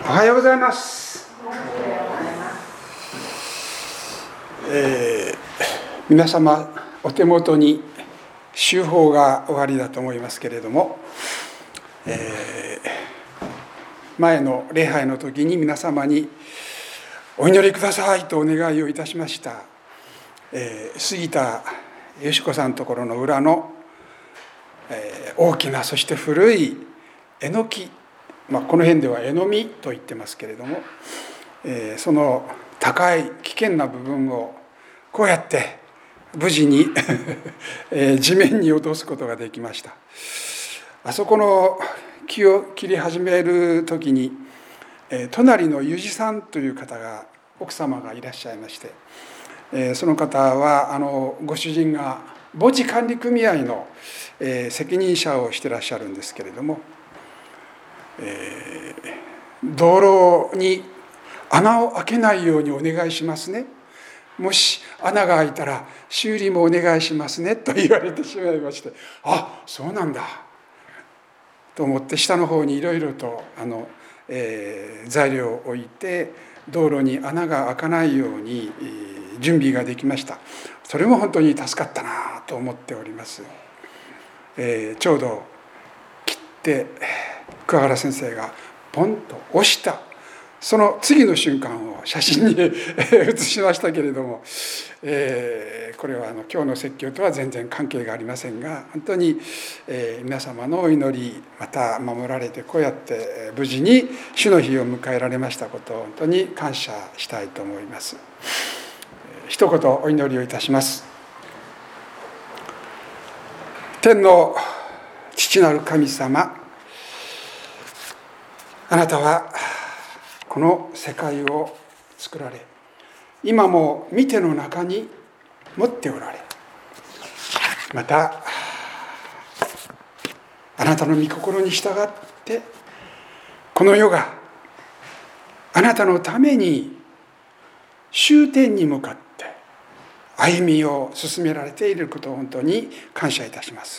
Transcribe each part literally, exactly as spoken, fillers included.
おはようございます。えー、皆様お手元に週報が終わりだと思いますけれども、えー、前の礼拝の時に皆様にお祈りくださいとお願いをいたしました、えー、杉田よし子さんのところの裏の、えー、大きなそして古いえのき、まあ、この辺ではえのみと言ってますけれども、えー、その高い危険な部分をこうやって無事に、えー、地面に落とすことができました。あそこの木を切り始める時に、えー、隣のゆじさんという方が奥様がいらっしゃいまして、えー、その方はあのご主人が墓地管理組合の、えー、責任者をしてらっしゃるんですけれども、えー、道路に穴を開けないようにお願いしますね、もし穴が開いたら修理もお願いしますねと言われてしまいまして、あ、そうなんだと思って下の方にいろいろとあの、えー、材料を置いて道路に穴が開かないように準備ができました。それも本当に助かったなと思っております。えー、ちょうど切って桑原先生がポンと押したその次の瞬間を写真に写しましたけれども、えー、これはあの今日の説教とは全然関係がありませんが、本当に、えー、皆様のお祈りまた守られてこうやって無事に主の日を迎えられましたことを本当に感謝したいと思います。一言お祈りをいたします。天の父なる神様、あなたはこの世界を作られ、今も御手の中に持っておられ、またあなたの御心に従ってこの世があなたのために終点に向かって歩みを進められていることを本当に感謝いたします。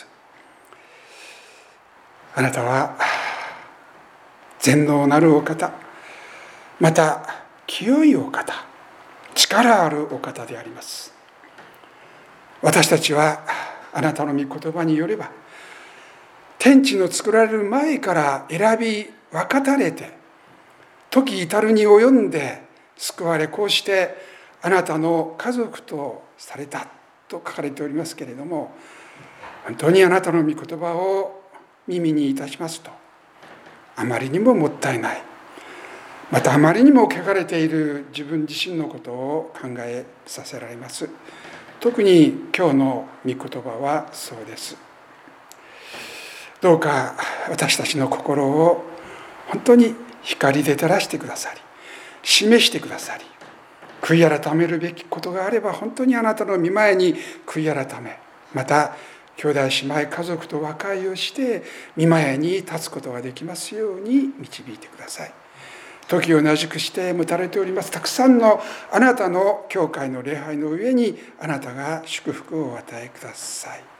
あなたは全能なるお方、また清いお方、力あるお方であります。私たちはあなたの御言葉によれば天地の作られる前から選び分かたれて時至るに及んで救われ、こうしてあなたの家族とされたと書かれておりますけれども、本当にあなたの御言葉を耳にいたしますとあまりにももったいない、またあまりにも汚れている自分自身のことを考えさせられます。特に今日の御言葉はそうです。どうか私たちの心を本当に光で照らしてくださり、示してくださり、悔い改めるべきことがあれば本当にあなたの御前に悔い改め、また兄弟姉妹家族と和解をして御前に立つことができますように導いてください。時を同じくして持たれておりますたくさんのあなたの教会の礼拝の上にあなたが祝福をお与えください。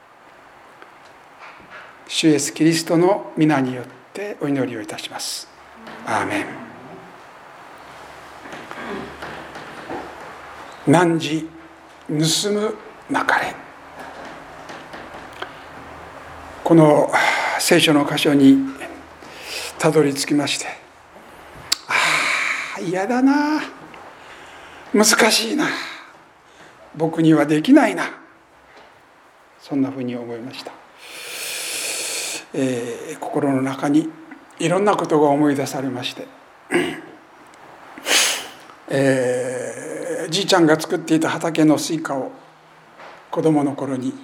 主イエスキリストの皆によってお祈りをいたします。アーメン。汝盗むなかれ。この聖書の箇所にたどり着きまして、ああ嫌だな、難しいな、僕にはできないな、そんなふうに思いました。えー、心の中にいろんなことが思い出されまして、えー、じいちゃんが作っていた畑のスイカを子供の頃に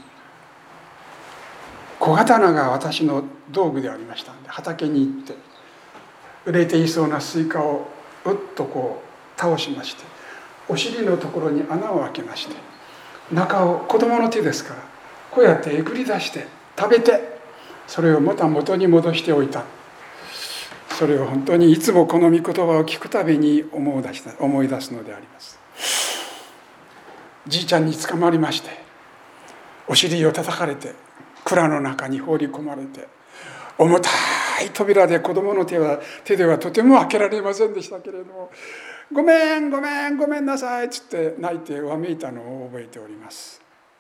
小刀が私の道具でありましたので、畑に行って売れていそうなスイカをうっとこう倒しまして、お尻のところに穴を開けまして、中を子供の手ですからこうやってえぐり出して食べて、それをまた元に戻しておいた。それを本当にいつもこの御言葉を聞くたびに思い出した思い出すのであります。じいちゃんに捕まりまして、お尻を叩かれて蔵の中に放り込まれて、重た高い扉で子供の手は手ではとても開けられませんでしたけれども、ごめんごめんごめんなさいっつって泣いてわめいたのを覚えております。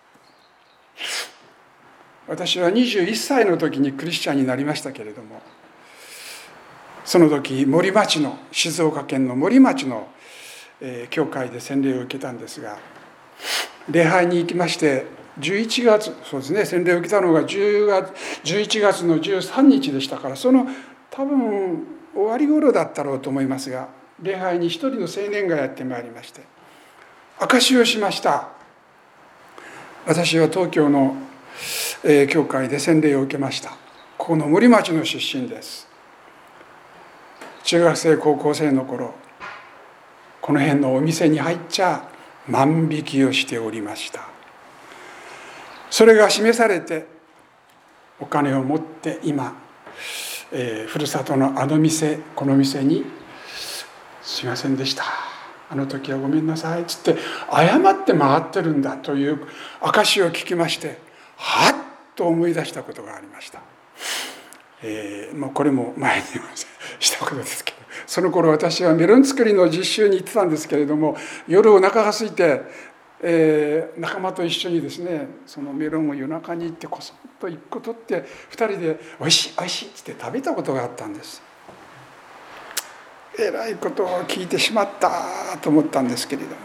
私はにじゅういっさいの時にクリスチャンになりましたけれども、その時森町の静岡県の森町の、えー、教会で洗礼を受けたんですが、礼拝に行きましてじゅういちがつ、そうですね、洗礼を受けたのがじゅうがつじゅういちがつのじゅうさんにちでしたから、その多分終わり頃だったろうと思いますが、礼拝に一人の青年がやってまいりまして、証しをしました。私は東京の、えー、教会で洗礼を受けました。ここの森町の出身です。中学生高校生の頃、この辺のお店に入っちゃ万引きをしておりました。それが示されて、お金を持って今、えー、ふるさとのあの店この店に「すいませんでした、あの時はごめんなさい」っつって謝って回ってるんだという証を聞きまして、はっと思い出したことがありました。えー、もうこれも前にしたことですけど、その頃私はメロン作りの実習に行ってたんですけれども、夜お腹が空いて、えー、仲間と一緒にですね、そのメロンを夜中に行ってこそっと一個取ってふたりで「おいしいおいしい」って食べたことがあったんです。えらいことを聞いてしまったと思ったんですけれども、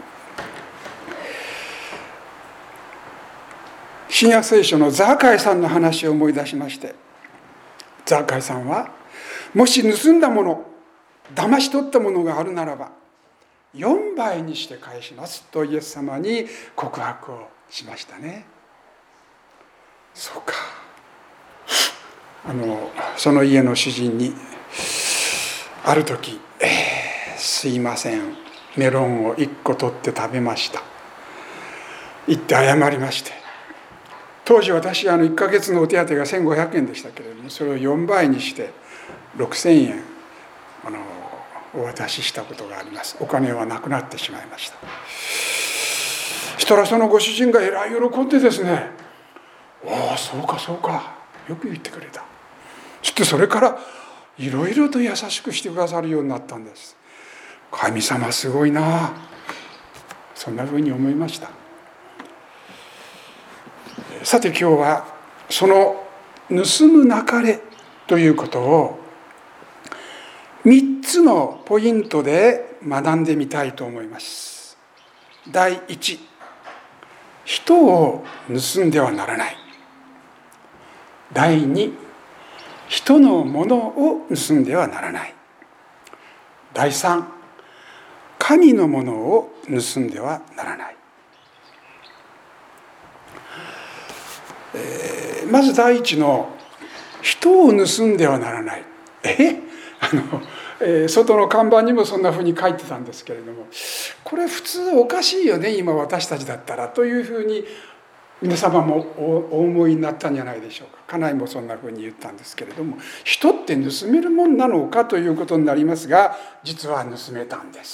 新約聖書のザーカイさんの話を思い出しまして、ザーカイさんはもし盗んだもの、騙し取ったものがあるならばよんばいにして返しますとイエス様に告白をしましたね。そうか、あのその家の主人にある時、えー、すいません、メロンをいっこ取って食べました言って謝りまして、当時私あのいっかげつのお手当がせんごひゃくえんでしたけれども、それをよんばいにしてろくせんえんあのお渡ししたことがあります。お金はなくなってしまいました。したらそのご主人がえらい喜んでですね「おおそうかそうか、よく言ってくれた」そしてそれからいろいろと優しくしてくださるようになったんです。神様すごいな、そんなふうに思いました。さて今日はその盗むなかれということをみっつのポイントで学んでみたいと思います。だいいち、人を盗んではならない。だいに、人のものを盗んではならない。だいさん、神のものを盗んではならない。えー、まず第一の人を盗んではならない。えあの、えー、外の看板にもそんなふうに書いてたんですけれども、これ普通おかしいよね今私たちだったらというふうに皆様もお思いになったんじゃないでしょうか。家内もそんなふうに言ったんですけれども、人って盗めるもんなのかということになりますが、実は盗めたんです。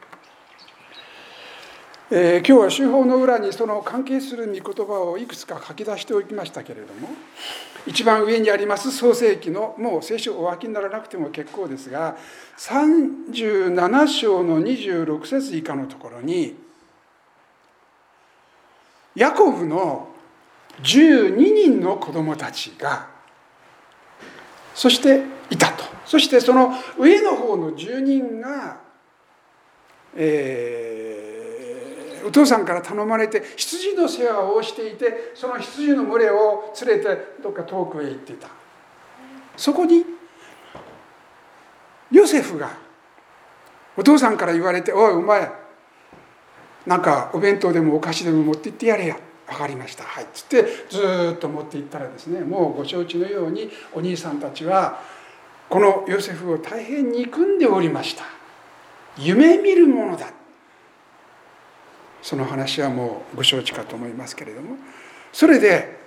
えー、今日は手法の裏にその関係する御言葉をいくつか書き出しておきましたけれども、一番上にあります創世記の、もう聖書お開きにならなくても結構ですが、さんじゅうななしょうのにじゅうろくせつ以下のところに、ヤコブのじゅうににんの子供たちがそしていたと。そしてその上の方のじゅうにんが、えーお父さんから頼まれて羊の世話をしていて、その羊の群れを連れてどっか遠くへ行っていた。そこにヨセフがお父さんから言われて「おいお前なんかお弁当でもお菓子でも持って行ってやれや」「分かりましたはい」っつってずっと持って行ったらですね、もうご承知のようにお兄さんたちはこのヨセフを大変憎んでおりました。夢見るものだ、その話はもうご承知かと思いますけれども、それで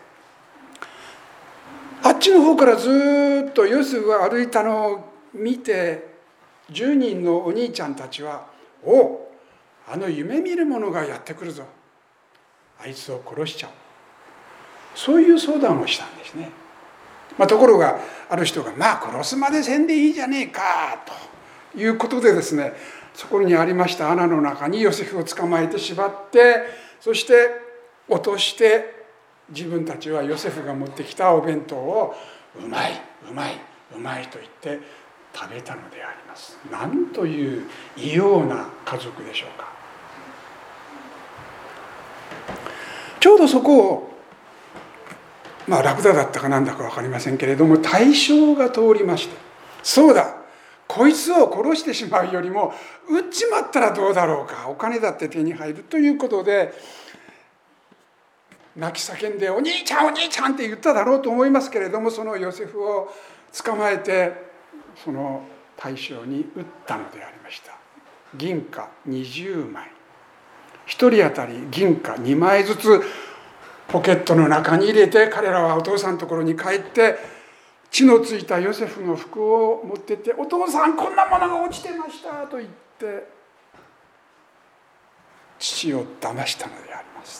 あっちの方からずっとヨセフが歩いたのを見て、じゅうにんのお兄ちゃんたちは「おう、あの夢見る者がやってくるぞ、あいつを殺しちゃおう」、そういう相談をしたんですね。 まあ、ところがある人が「まあ殺すまでせんでいいじゃねえか」ということでですね、そこにありました穴の中にヨセフを捕まえて縛って、そして落として、自分たちはヨセフが持ってきたお弁当をうまいうまいうまいと言って食べたのであります。なんという異様な家族でしょうか。ちょうどそこを、まあラクダだったかなんだか分かりませんけれども、大将が通りまして、そうだ、こいつを殺してしまうよりも撃っちまったらどうだろうか、お金だって手に入るということで、泣き叫んで「お兄ちゃんお兄ちゃん」って言っただろうと思いますけれども、そのヨセフを捕まえてその大将に撃ったのでありました。銀貨にじゅうまい、一人当たり銀貨にまいずつポケットの中に入れて、彼らはお父さんのところに帰って血のついたヨセフの服を持ってって「お父さんこんなものが落ちてました」と言って父を騙したのであります。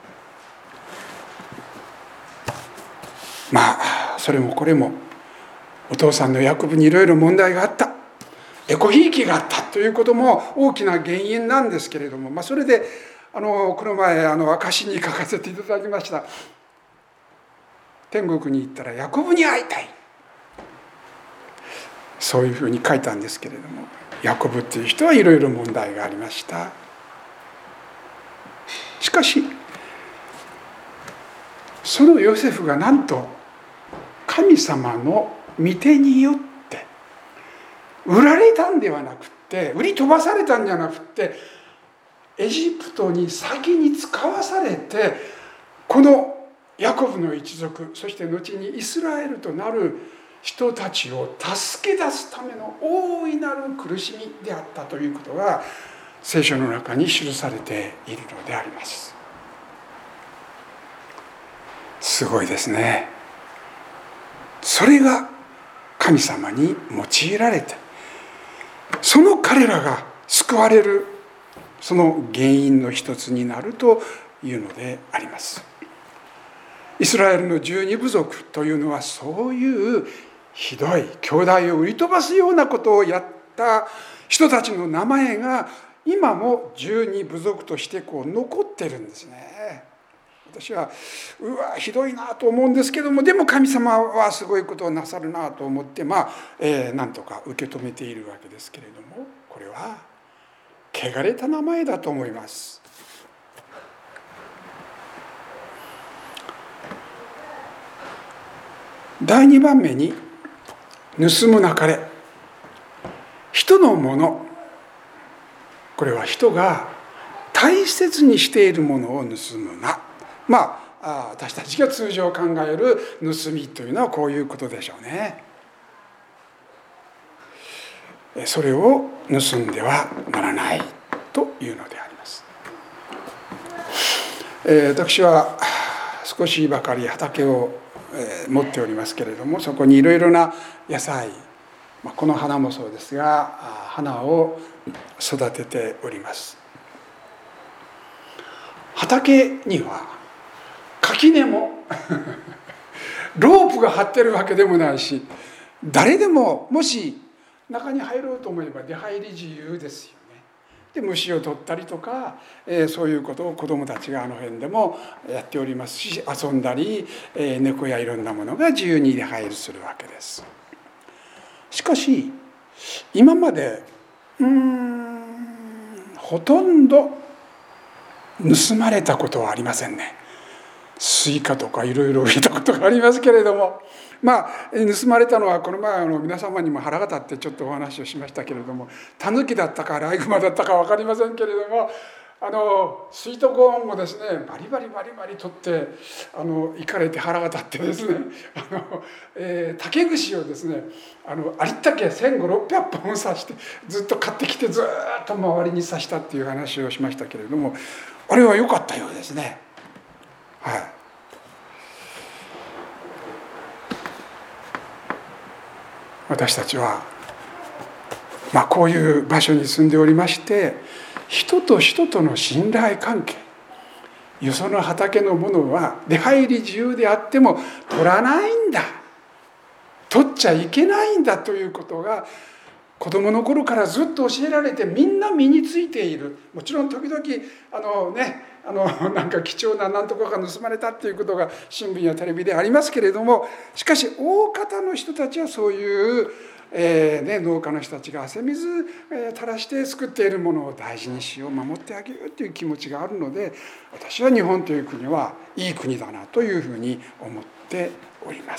まあそれもこれもお父さんのヤコブにいろいろ問題があった、エコひいきがあったということも大きな原因なんですけれども、まあ、それであのこの前あの証に書かせていただきました「天国に行ったらヤコブに会いたい」、そういうふうに書いたんですけれども、ヤコブっていう人はいろいろ問題がありました。しかしそのヨセフがなんと神様の御手によって売られたんではなくって、売り飛ばされたんじゃなくって、エジプトに先に使わされて、このヤコブの一族、そして後にイスラエルとなる人たちを助け出すための大いなる苦しみであったということが聖書の中に記されているのであります。すごいですね。それが神様に用いられて、その彼らが救われるその原因の一つになるというのであります。イスラエルの十二部族というのはそういうひどい兄弟を売り飛ばすようなことをやった人たちの名前が今も十二部族としてこう残ってるんですね。私はうわひどいなと思うんですけども、でも神様はすごいことをなさるなと思って、まあ、えー、なんとか受け止めているわけですけれども、これは汚れた名前だと思います。第二番目に盗むなかれ、人のもの、これは人が大切にしているものを盗むな。まあ私たちが通常考える盗みというのはこういうことでしょうね。それを盗んではならないというのであります。えー、私は少しばかり畑を持っておりますけれども、そこにいろいろな野菜、この花もそうですが花を育てております。畑には垣根もロープが張ってるわけでもないし、誰でももし中に入ろうと思えば出入り自由ですよね。で虫を取ったりとか、えー、そういうことを子どもたちがあの辺でもやっておりますし、遊んだり、えー、猫やいろんなものが自由に出入りするわけです。しかし今までうーんほとんど盗まれたことはありませんね。スイカとかいろいろ見たことがありますけれども、まあ盗まれたのはこの前あの皆様にも腹が立ってちょっとお話をしましたけれども、タヌキだったかアライグマだったか分かりませんけれども、あのスイートコーンをですねバリバリバリバリ取ってあの行かれて腹が立ってですね、あの、えー、竹串をですねあのありったけせんごひゃくろっぴゃくぽん刺してずっと買ってきてずっと周りに刺したっていう話をしましたけれども、あれは良かったようですね。はい、私たちは、まあ、こういう場所に住んでおりまして、人と人との信頼関係、よその畑のものは出入り自由であっても取らないんだ、 取っちゃいけないんだということが子供の頃からずっと教えられて、みんな身についている。もちろん時々あのねあのなんか貴重な何とかが盗まれたっていうことが新聞やテレビでありますけれども、しかし大方の人たちはそういう、えーね、農家の人たちが汗水、えー、垂らして作っているものを大事にしよう、守ってあげようという気持ちがあるので、私は日本という国はいい国だなというふうに思っております。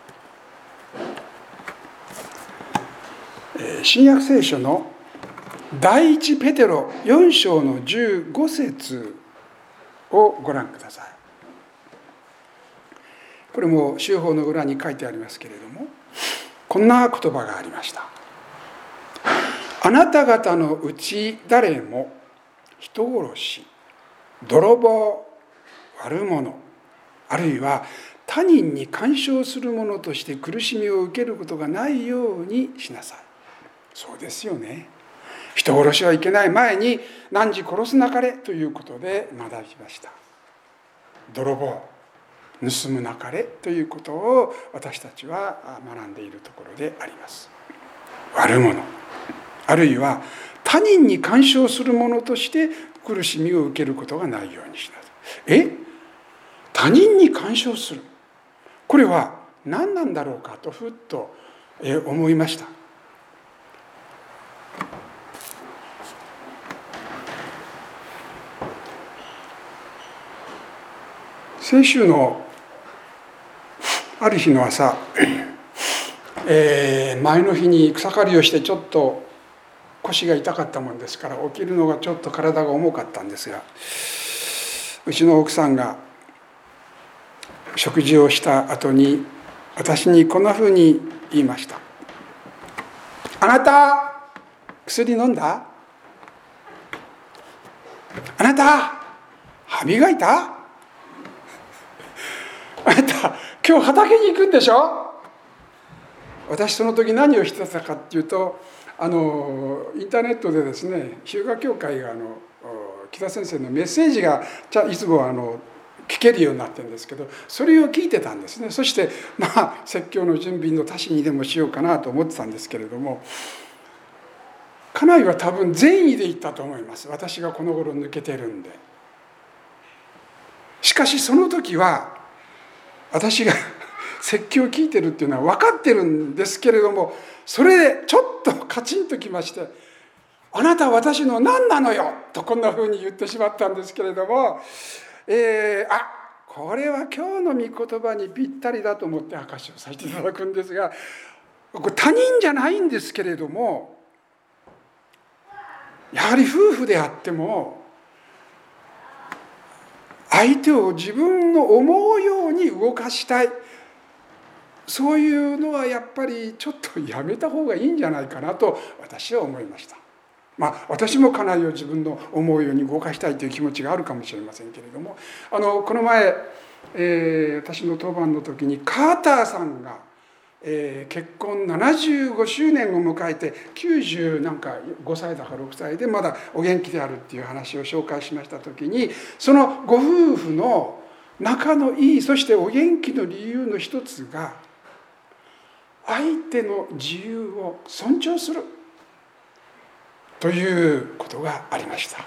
新約聖書の第一ペテロよん章のじゅうご節をご覧ください。これも修法の裏に書いてありますけれども、こんな言葉がありました。あなた方のうち誰も人殺し、泥棒、悪者、あるいは他人に干渉する者として苦しみを受けることがないようにしなさい。そうですよね。人殺しはいけない前に汝殺すなかれということで学びました。泥棒、盗むなかれということを私たちは学んでいるところであります。悪者、あるいは他人に干渉する者として苦しみを受けることがないようにしなさい。え他人に干渉する、これは何なんだろうかとふっと思いました。先週のある日の朝、えー、前の日に草刈りをしてちょっと腰が痛かったもんですから、起きるのがちょっと体が重かったんですが、うちの奥さんが食事をした後に私にこんなふうに言いました。あなた、薬飲んだ？あなた、歯磨いた？あなた、今日畑に行くんでしょ？私その時何をしてたかっていうと、あのインターネットでですね、日向教会があの木田先生のメッセージがいつもあの聞けるようになってるんですけど、それを聞いてたんですね。そしてまあ説教の準備の足しにでもしようかなと思ってたんですけれども、家内は多分善意で言ったと思います。私がこの頃抜けてるんで。しかしその時は私が説教を聞いてるっていうのは分かってるんですけれども、それでちょっとカチンときまして、あなたは私の何なのよとこんなふうに言ってしまったんですけれども、えー、あこれは今日の御言葉にぴったりだと思って証しをさせていただくんですが、これ他人じゃないんですけれども、やはり夫婦であっても相手を自分の思うように動かしたい、そういうのはやっぱりちょっとやめた方がいいんじゃないかなと私は思いました。まあ私も家内を自分の思うように動かしたいという気持ちがあるかもしれませんけれども、あのこの前、えー、私の当番の時にカーターさんが、えー、結婚ななじゅうごしゅうねんを迎えてきゅうじゅうなんかごさいだかろくさいでまだお元気であるっていう話を紹介しました時に、そのご夫婦の仲のいい、そしてお元気の理由の一つが相手の自由を尊重するということがありました。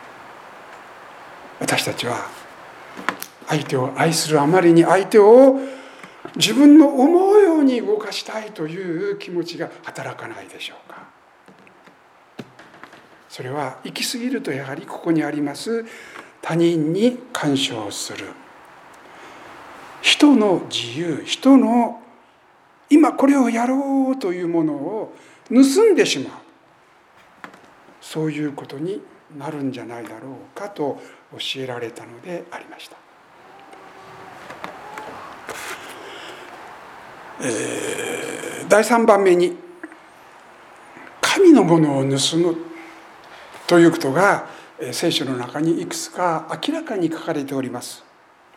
私たちは相手を愛するあまりに相手を自分の思うように動かしたいという気持ちが働かないでしょうか。それは行き過ぎるとやはりここにあります他人に干渉する、人の自由、人の今これをやろうというものを盗んでしまう、そういうことになるんじゃないだろうかと教えられたのでありました。えー、だいさんばんめに神のものを盗むということが聖書の中にいくつか明らかに書かれております。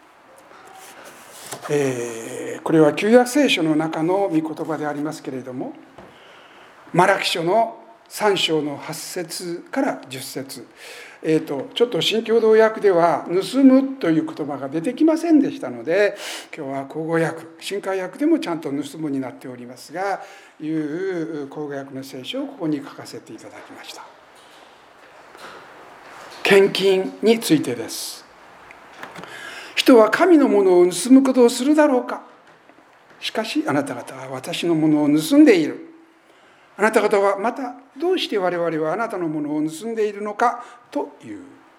えー、これは旧約聖書の中の御言葉でありますけれども、マラキ書のさん章のはち節からじゅっ節、 えー、とちょっと新共同訳では盗むという言葉が出てきませんでしたので、今日は口語訳、新海訳でもちゃんと盗むになっておりますが、いう口語訳の聖書をここに書かせていただきました。献金についてです。人は神のものを盗むことをするだろうか。しかしあなた方は私のものを盗んでいる。あなた方はまたどうして我々はあなたのものを盗んでいるのかという。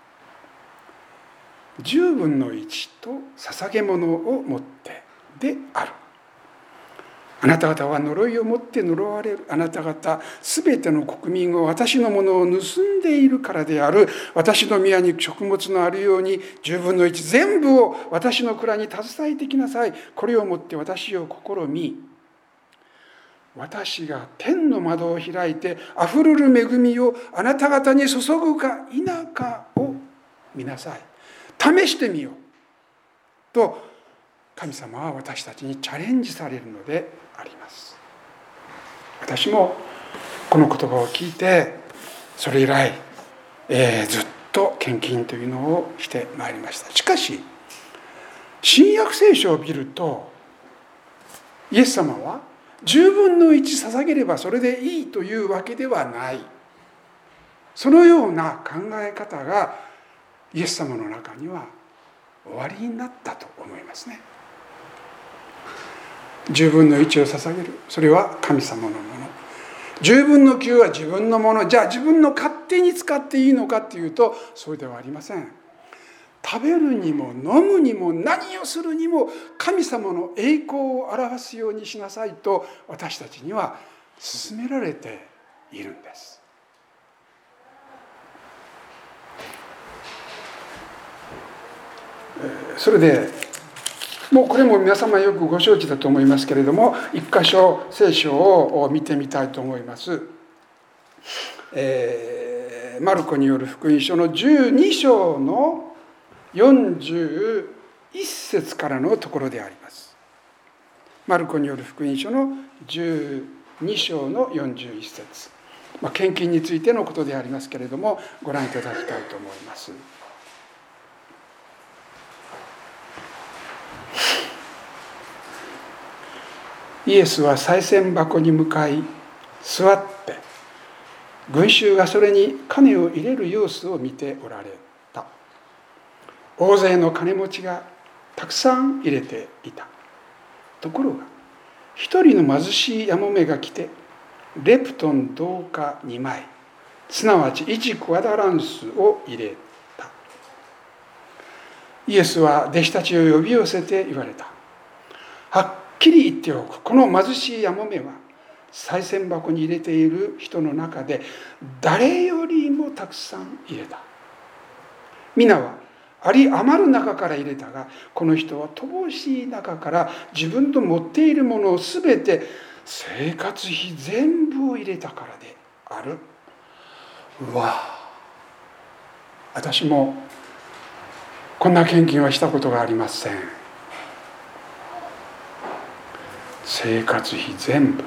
十分の一と捧げ物をもってである。あなた方は呪いをもって呪われる。あなた方すべての国民を私のものを盗んでいるからである。私の宮に食物のあるように十分の一全部を私の蔵に携えてきなさい。これをもって私を試み、私が天の窓を開いてあふれる恵みをあなた方に注ぐか否かを見なさい。試してみようと神様は私たちにチャレンジされるのであります。私もこの言葉を聞いて、それ以来、えー、ずっと献金というのをしてまいりました。しかし新約聖書を見ると、イエス様は十分の一捧げればそれでいいというわけではない。そのような考え方がイエス様の中にはおありになったと思いますね。十分の一を捧げる、それは神様のもの。十分の九は自分のもの。じゃあ自分の勝手に使っていいのかというと、そうではありません。食べるにも飲むにも何をするにも神様の栄光を表すようにしなさいと私たちには勧められているんです。それでもうこれも皆様よくご承知だと思いますけれども、一箇所聖書を見てみたいと思います。えー、マルコによる福音書のじゅうに章のよんじゅういっ節からのところであります。マルコによる福音書のじゅうに章のよんじゅういっ節、まあ、献金についてのことでありますけれども、ご覧いただきたいと思います。イエスは賽銭箱に向かい座って、群衆がそれに金を入れる様子を見ておられた。大勢の金持ちがたくさん入れていた。ところが一人の貧しいやもめが来てレプトン銅貨にまい、すなわちいちクワダランスを入れた。イエスは弟子たちを呼び寄せて言われた。はっきり言っておく。この貧しいやもめは賽銭箱に入れている人の中で誰よりもたくさん入れた。皆はあり余る中から入れたが、この人は乏しい中から自分と持っているものをすべて生活費全部を入れたからである。うわあ、私もこんな献金はしたことがありません。生活費全部。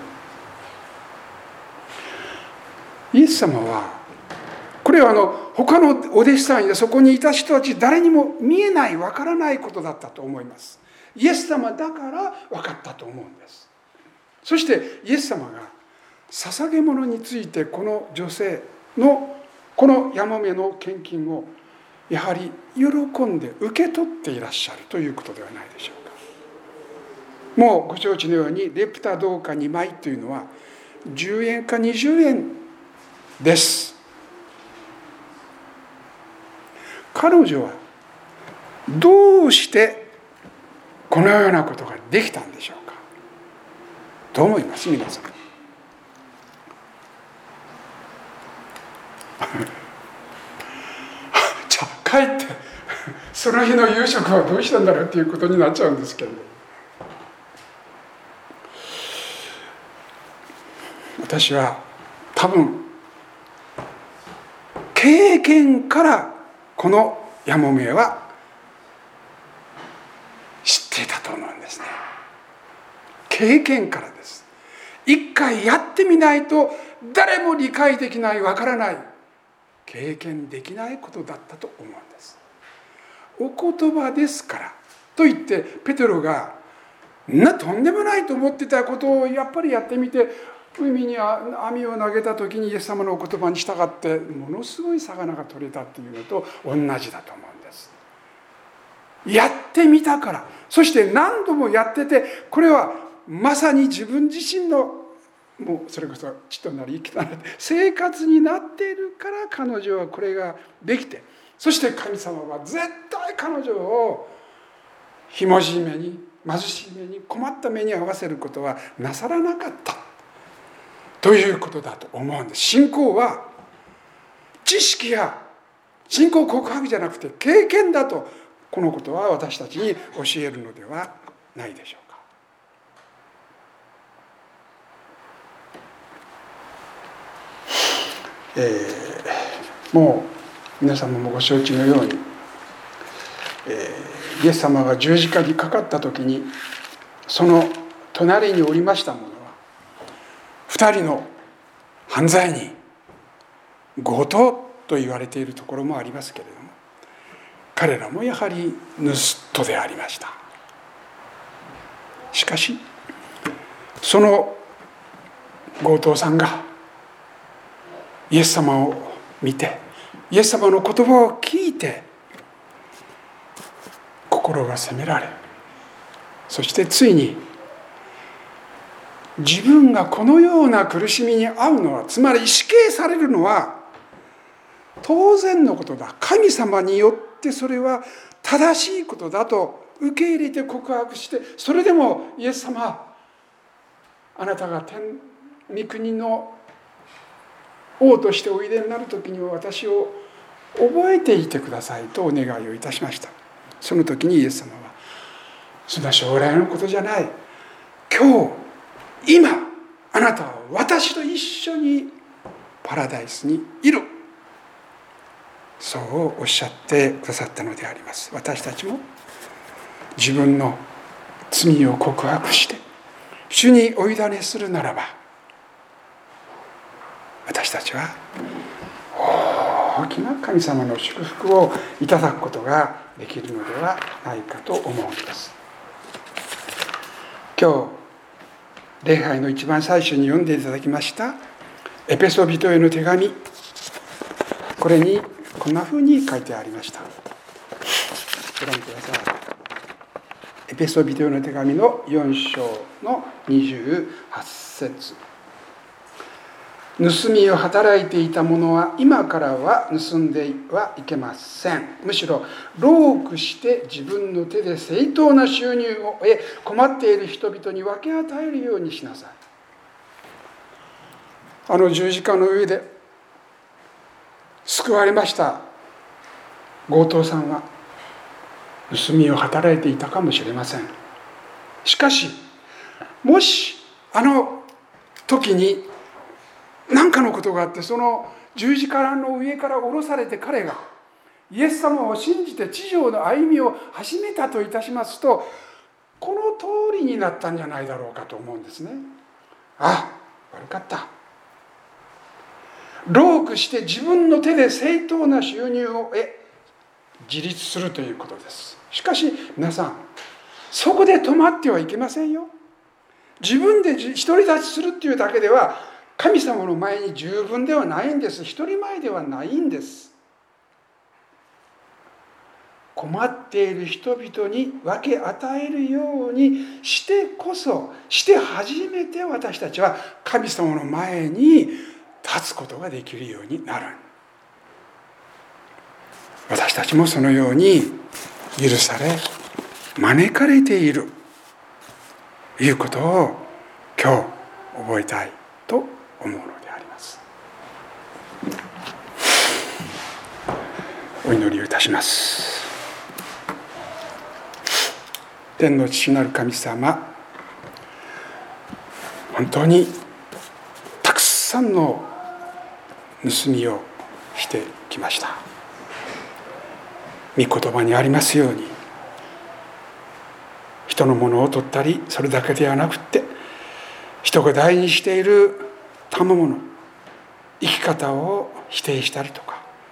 イエス様はこれはあの他のお弟子さんやそこにいた人たち誰にも見えない、わからないことだったと思います。イエス様だから分かったと思うんです。そしてイエス様が捧げ物についてこの女性のこのやもめの献金をやはり喜んで受け取っていらっしゃるということではないでしょうか。もうご承知のようにレプタ銅貨にまいというのはじゅうえんかにじゅうえんです。彼女はどうしてこのようなことができたんでしょうか。どう思います皆さん。じゃあ帰ってその日の夕食はどうしたんだろうっていうことになっちゃうんですけど、私は多分経験からこのやもめは知っていたと思うんですね。経験からです。一回やってみないと誰も理解できない、わからない。 経験できないことだったと思うんです。お言葉ですからと言ってペテロがなとんでもないと思ってたことをやっぱりやってみて、海に網を投げた時にイエス様のお言葉に従ってものすごい魚が取れたっていうのと同じだと思うんです。やってみたから、そして何度もやってて、これはまさに自分自身のもうそれこそ血となり生きたなり生活になっているから、彼女はこれができて、そして神様は絶対彼女をひもじい目に貧しい目に困った目に遭わせることはなさらなかったということだと思うんです。信仰は知識や信仰告白じゃなくて経験だと、このことは私たちに教えるのではないでしょうか。えー、もう皆様もご承知のように、えー、イエス様が十字架にかかった時にその隣におりましたものは二人の犯罪人、強盗と言われているところもありますけれども、彼らもやはり盗人でありました。しかしその強盗さんがイエス様を見て、イエス様の言葉を聞いて心が責められ、そしてついに自分がこのような苦しみに遭うのは、つまり死刑されるのは当然のことだ、神様によってそれは正しいことだと受け入れて告白して、それでもイエス様、あなたが天御国の王としておいでになる時には私を覚えていてくださいとお願いをいたしました。その時にイエス様は、そんな将来のことじゃない、今日今あなたは私と一緒にパラダイスにいる、そうおっしゃってくださったのであります。私たちも自分の罪を告白して主にお委ねするならば、私たちは大きな神様の祝福をいただくことができるのではないかと思うんです。今日礼拝の一番最初に読んでいただきましたエペソ人への手紙、これにこんなふうに書いてありました。ご覧ください。エペソ人への手紙のよん章のにじゅうはち節。盗みを働いていた者は今からは盗んではいけません。むしろ労苦して自分の手で正当な収入を得、困っている人々に分け与えるようにしなさい。あの十字架の上で救われました強盗さんは盗みを働いていたかもしれません。しかしもしあの時に何かのことがあって、その十字架の上から下ろされて彼がイエス様を信じて地上の歩みを始めたといたしますと、この通りになったんじゃないだろうかと思うんですね。あ、悪かった。労苦して自分の手で正当な収入を得、自立するということです。しかし皆さん、そこで止まってはいけませんよ。自分で独り立ちするっていうだけでは神様の前に十分ではないんです。一人前ではないんです。困っている人々に分け与えるようにしてこそ、して初めて私たちは神様の前に立つことができるようになる。私たちもそのように許され招かれているということを今日覚えたいと思うのであります。お祈りをいたします。天の父なる神様、本当にたくさんの盗みをしてきました。御言葉にありますように、人のものを取ったり、それだけではなくって人が大事にしている賜物、生き方を否定したりとか、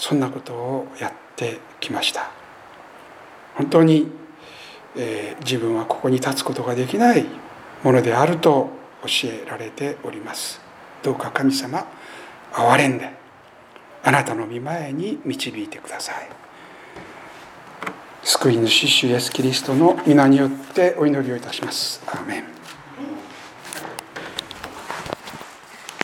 そんなことをやってきました。本当に、えー、自分はここに立つことができないものであると教えられております。どうか神様、憐れんであなたの御前に導いてください。救い主主イエスキリストの皆によってお祈りをいたします。アーメン。